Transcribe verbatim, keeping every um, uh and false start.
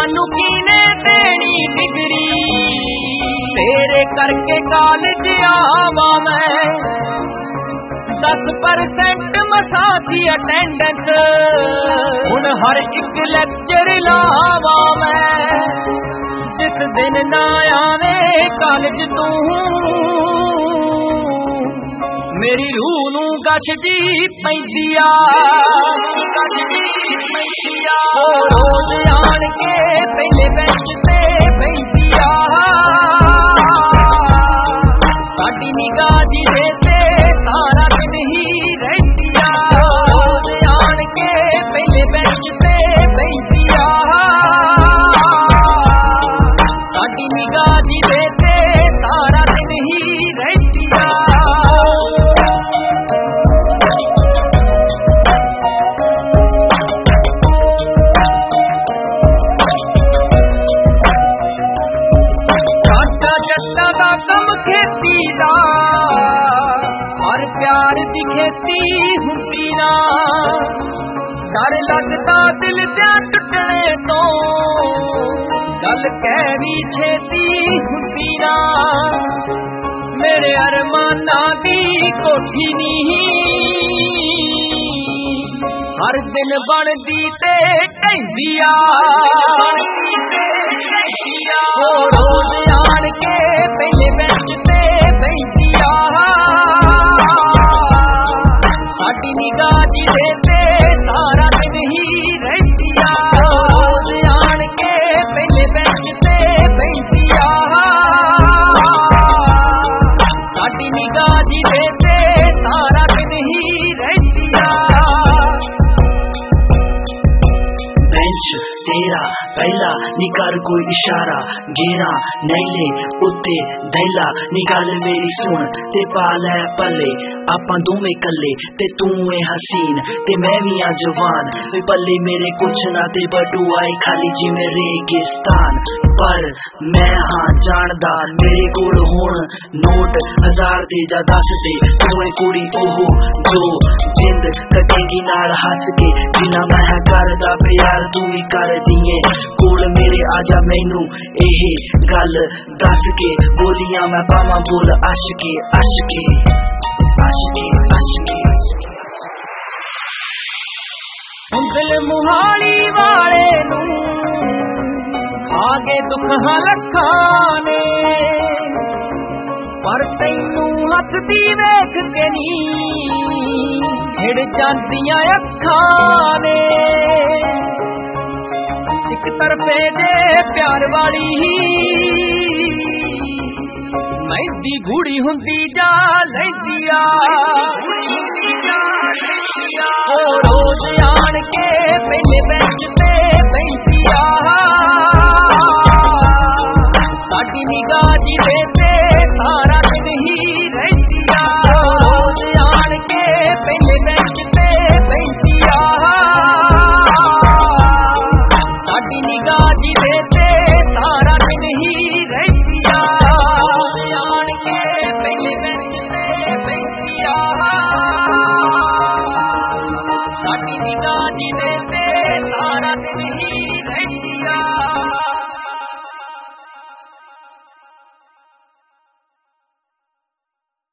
सानू कीने देनी डिग्री, तेरे करके कॉलेज आवा मैं, दस परसेंट मसा दी अटेंडेंस, हुण हर एक लेक्चर लावा मैं, जिस दिन ना आवे कॉलेज तू मेरी रूह नू गशदी पैंदी आ, गशदी पैंदी आ, रोज आन के पहले बेंच ते बैठी आ, साडी निगाह जी ते सारा दिन ही रहती आ, रोज आन के पहले बेंच ते बैठी आ, साडी निगाह जी ते सारा दिन ही रहती आ। हर प्यार दी खेती हुंदी ना, डर लगदा दिल ते टुटने तो, गल कह भी छेती हुंदी ना, मेरे अरमाना दी कोठी नहीं, हर दिन बनदी ते ढैंदी आ, रोज आन के पहले बेंच ते बैठी आ, साडी निगाह जी ते सारा दिन ही रहती आ, रोज आन के पहले बेंच ते बैठी आ, साडी निगाह जी ते सारा दिन ही रहती आ। बेंच तेरा पहला निकाल कोई इशारा, घेरा नैले उत्ते धैला, निकाल मेरी सुन ते पाल है पले, आपां दोवें कल्ले ते तू है हसीन ते मैं भी आ जवान, पल्ले मेरे कुछ ना ते बटू आए खाली जिवें रेगिस्तान, पर मैं हाँ जानदा मेरे कोल हुण नोट हजार दे जा दस दे, तोए कुड़ी ओहो जो जिंद कटेगी नाल हस के, जिन्ना मैं करदा प्यार तू भी कर दिए, कोल मेरे आजा मैनू एहे गल दस के, बोलियां मैं पावां बोल अशके अशके अशके अशके। दिल मुहाली वाले नू आगे दुख लखां ने, पर तैनू हसदी वेख के नी हिड़ जांदियां अखां ने, एक तरफे दे प्यार वाली मैंदी घूड़ी हुंदी जा लैंदी आ, ओ रोज आन के पहले बेंच ते बैठी आ, साडी निगाह जी ते सारा दिन ही रहती आ, रोज आन के पहले बेंच ते बैठी आ, साडी निगाह जी ते सारा दिन ही रहती आ, आन के पहले बेंच